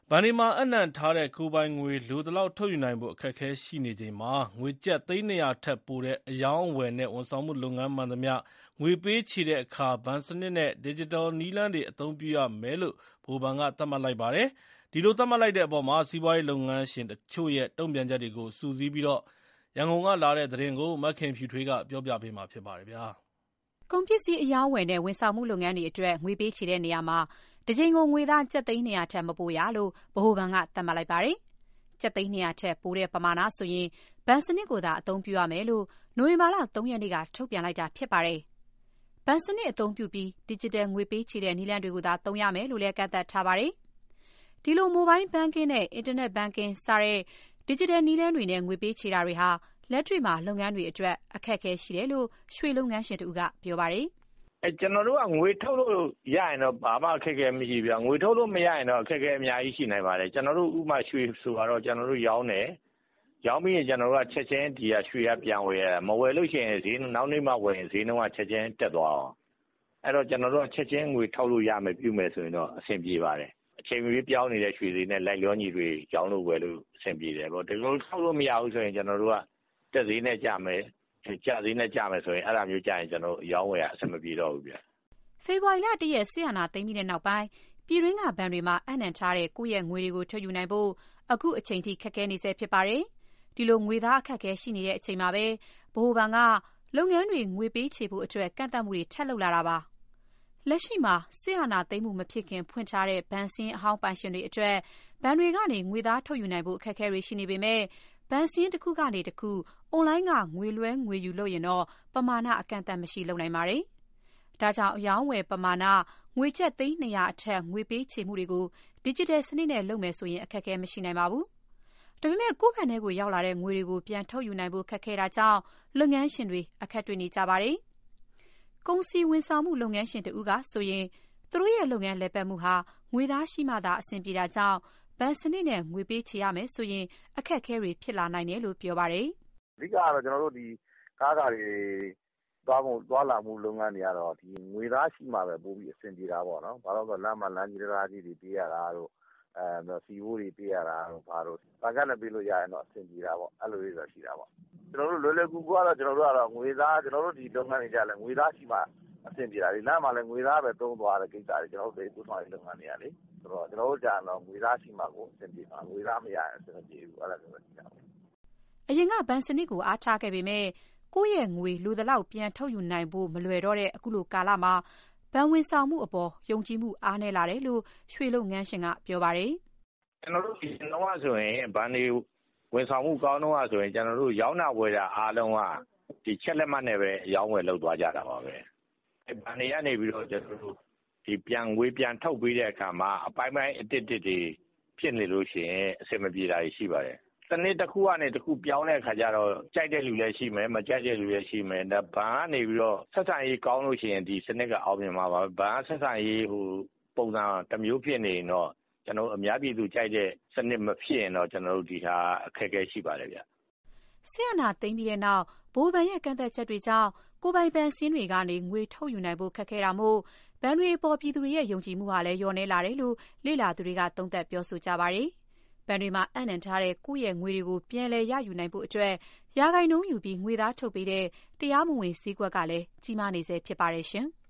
ဘဏ်တွေမှာအပ်နှံထားတဲ့ကိုယ်ပိုင်ငွေလိုသလောက်ထုတ်ယူနိုင်ဖို့အခက်အခဲရှိနေချိန်မှာငွေကျပ်သိန်း 200 ထက်ပိုတဲ့အရောင်းအဝယ်နဲ့ဝန်ဆောင်မှုလုပ်ငန်းမှန်သမျှငွေပေးချေတဲ့အခါဘဏ်စနစ်နဲ့ဒီဂျစ်တယ်နည်းလမ်းတွေအသုံးပြုရမယ်လို့ဗဟိုဘဏ်ကသတ်မှတ်လိုက်ပါတယ်။ဒီလိုသတ်မှတ်လိုက်တဲ့အပေါ်မှာစီးပွားရေးလုပ်ငန်းရှင်တချို့ရဲ့တုံ့ပြန်ချက်တွေကိုစုစည်းပြီးရန်ကုန်ကလာတဲ့သတင်းကိုမခင်ဖြူထွေးကပြောပြပေးမှာဖြစ်ပါတယ်။ကုန်ပစ္စည်းအရောင်းအဝယ်နဲ့ဝန်ဆောင်မှုလုပ်ငန်းတွေအတွက်ငွေပေးချေတဲ့နေရာမှာတကြိမ်ကိုငွေသားကျပ်သိန်း 200 ထက်မပိုရလို့ဗဟိုဘဏ်ကသတ်မှတ်လိုက်ပါတယ်။ကျပ်သိန်း 200 ထက်ပိုတဲ့ပမာဏဆိုရင်ဘဏ်စနစ်ကိုသာအသုံးပြုရမယ်လို့နိုဝင်ဘာလ 3 ရက်နေ့ကထုတ်ပြန်လိုက်တာဖြစ်ပါတယ်။ဘဏ်စနစ်အသုံးပြုပြီးဒီဂျစ်တယ်ငွေပေးချေတဲ့နည်းလမ်းတွေကိုသာသုံးရမယ်လို့လည်းကန့်သတ်ထားပါတယ်။ဒီလို Mobile Banking နဲ့ Internet Banking စတဲ့ဒီဂျစ်တယ်နည်းလမ်းတွေနဲ့ငွေပေးချေတာတွေဟာလက်တွေ့မှာလုပ်ငန်းတွေအတွက်အခက်အခဲရှိတယ်လို့ရွှေလုပ်ငန်းရှင်တဦးကပြောပါတယ်။ကျွန်တော်တို့ကငွေထုတ်လို့ရရင်တော့ဘာမှအခက်အခဲမရှိဘူးဗျာငွေထုတ်လို့မရရင်တော့အခက်အခဲအများကြီးရှိနိုင်ပါတယ်ကျွန်တော်တို့ဥပမာရွှေဆိုတော့ကျွန်တော်တို့ရောင်းတယ်ရောင်းပြီးရင်ကျွန်တော်တို့ကချက်ချင်းဒီကရွှေကပြန်ဝယ်ရတာမဝယ်လို့ရှိရင်ဈေးနောက်နေ့မှဝယ်ရင်ဈေးနှုန်းကချက်ချင်းတက်သွားအောင်အဲ့တော့ကျွန်တော်တို့ကချက်ချင်းငွေထုတ်လို့ရမယ်ပြုမယ်ဆိုရင်တော့အဆင်ပြေပါတယ်အချိန်မီပြောင်းနေတဲ့ရွှေတွေနဲ့လိုက်လျောညီတွေရောင်းလို့ဝယ်လို့အဆင်ပြေတယ်ပေါ့ဒီလိုထုတ်လို့မရဘူးဆိုရင်ကျွန်တော်တို့ကတက်ဈေးနဲ့ကြမယ်ကျဈေးနဲ့ကြမယ်ဆိုရင်အဲ့ဒါမျိုးကြရင်ကျွန်တော်တို့ရောင်းဝယ်ရအဆင်မပြေတော့ဘူးဗျ။ဖေဖော်ဝါရီလ 1 ရက်စစ်အာဏာသိမ်းပြီးတဲ့နောက်ပိုင်းပြည်တွင်းကဘဏ်တွေမှာအပ်နှံထားတဲ့ကိုယ့်ရဲ့ငွေတွေကိုထုတ်ယူနိုင်ဖို့အခုအချိန်ထိခက်ခဲနေဆဲဖြစ်ပါတယ်။ဒီလိုငွေသားအခက်အခဲရှိနေတဲ့အချိန်မှာပဲဗဟိုဘဏ်ကလုပ်ငန်းတွေငွေပေးချေဖို့အတွက်ကန့်သတ်မှုတွေထပ်လုပ်လာတာပါ။လက်ရှိမှာစစ်အာဏာသိမ်းမှုမဖြစ်ခင်ဖွင့်ထားတဲ့ဘဏ်စာရင်းအဟောင်းပိုင်ရှင်တွေအတွက်ဘဏ်တွေကနေငွေသားထုတ်ယူနိုင်ဖို့အခက်အခဲတွေရှိနေပေမဲ့ဘဏ်စာရင်းတစ်ခုကနေတစ်ခုအွန်လိုင်းကငွေလွှဲငွေယူလို့ရင်တော့ပမာဏအကန့်အသတ်မရှိလုပ်နိုင်ပါတယ်။ဒါကြောင့်အရောင်းအဝယ်ပမာဏငွေကျပ်သိန်း 200 အထက်ငွေပေးချေမှုတွေကိုဒီဂျစ်တယ်စနစ်နဲ့လုပ်မယ်ဆိုရင်အခက်အခဲမရှိနိုင်ပါဘူး။ဒါပေမဲ့ကိုယ့်ဘဏ်ထဲကိုရောက်လာတဲ့ငွေတွေကိုပြန်ထုတ်ယူနိုင်ဖို့ခက်ခဲတာကြောင့်လုပ်ငန်းရှင်တွေအခက်တွေ့နေကြပါတယ်။ကုန်စည်ဝန်ဆောင်မှုလုပ်ငန်းရှင်တဦးကဆိုရင်သူတို့ရဲ့လုပ်ငန်းလည်ပတ်မှုဟာငွေသားရှိမှသာအဆင်ပြေတာကြောင့်ဘဏ်စနစ်နဲ့ငွေပေးချေရမယ်ဆိုရင်အခက်အခဲတွေဖြစ်လာနိုင်တယ်လို့ပြောပါတယ်။အဓိကကတော့ကျွန်တော်တို့ဒီကားကားတွေသွားလာမှုလုပ်ငန်းတွေကတော့ဒီငွေသားရှိမှပဲပို့ပြီးအဆင်ပြေတာပေါ့နော်။ဘာလို့လဲဆိုတော့လမ်းမှာလမ်းကြီးတရားကြီးတွေပေးရတာတို့စီဝိုးတွေပေးရတာတို့ဘာလို့ဘာကလည်းပေးလို့ရရင်တော့အဆင်ပြေတာပေါ့အဲ့လိုလေးတော့ရှိတာပေါ့ကျွန်တော်တို့လွယ်လွယ်ကူကူကတော့ကျွန်တော်တို့ကတော့ငွေသားကျွန်တော်တို့ဒီလုပ်ငန်းတွေကြလည်းငွေသားရှိမှအဆင်ပြေတာဒီလမ်းမှာလည်းငွေသားပဲသုံးသွားတဲ့ကိစ္စတွေကျွန်တော်တို့ပို့ဆောင်ရေးလုပ်ငန်းတွေကလေဆိုတော့ကျွန်တော်တို့ကြာတော့ငွေသားရှိမှကိုအဆင်ပြေမှာငွေသားမရရင်အဆင်မပြေဘူးအဲ့ဒါမျိုးပဲရှိတာပေါ့အရင်ကဘဏ်စနစ်ကိုအားထားခဲ့ပေမဲ့ကိုယ့်ရဲ့ငွေလိုသလောက်ပြန်ထုတ်ယူနိုင်ဖို့မလွယ်တော့တဲ့အခုလိုကာလမှာဘဏ်ဝန်ဆောင်မှုအပေါ်ယုံကြည်မှုအားနည်းလာတယ်လို့ရွှေလုပ်ငန်းရှင်ကပြောပါတယ်။ကျွန်တော်တို့ဒီတော့ဆိုရင်ဘဏ်တွေဝန်ဆောင်မှုကောင်းတော့ဆိုရင်ကျွန်တော်တို့ရောင်းတာဝယ်တာအားလုံးကဒီချက်လက်မှတ်နဲ့ပဲရောင်းဝယ်လုပ်သွားကြတာပါပဲ။ဘဏ်တွေကနေပြီးတော့ကျွန်တော်တို့ဒီပြန်ငွေပြန်ထုတ်ပေးတဲ့အခါမှာအပိုင်းပိုင်းအတစ်တွေဖြစ်နေလို့ရှိရင်အဆင်မပြေတာရှိပါတယ်။တနေ့တစ်ခုကနေတစ်ခုပြောင်းတဲ့အခါကျတော့ကြိုက်တဲ့လူလည်းရှိမယ်မကြိုက်တဲ့လူလည်းရှိမယ်ဒါဘဏ်ကနေပြီးတော့ဆက်ဆံရေးကောင်းလို့ရှိရင်ဒီစနစ်ကအောင်မြင်မှာပါဘဏ်ဆက်ဆံရေးပုံစံတစ်မျိုးဖြစ်နေရင်တော့ကျွန်တော်အများပြည်သူကြိုက်တဲ့စနစ်မဖြစ်ရင်တော့ကျွန်တော်တို့ဒီဟာအခက်အခဲရှိပါတယ်ဗျဆရာနာသိမ့်ပြီးတဲ့နောက်ဘိုးဘဏ်ရဲ့ကန့်သက်ချက်တွေကြောင့်ကိုပိုင်ဘဏ်စင်းတွေကနေငွေထုတ်ယူနိုင်ဖို့ခက်ခဲတာမို့ဘဏ်တွေပေါ်ပြည်သူတွေရဲ့ယုံကြည်မှုဟာလည်းလျော့နည်းလာတယ်လို့လေ့လာသူတွေကသုံးသပ်ပြောဆိုကြပါတယ်ဘဏ်တွေမှာအပ်နှံထားတဲ့ကိုယ့်ရဲ့ငွေတွေကိုပြန်လည်ရယူနိုင်ဖို့အတွက်ရာခိုင်နှုန်းယူပြီးငွေသားထုတ်ပေးတဲ့တရားမဝင်ဈေးကွက်ကလည်းကြီးမားနေဆဲဖြစ်ပါတယ်ရှင်။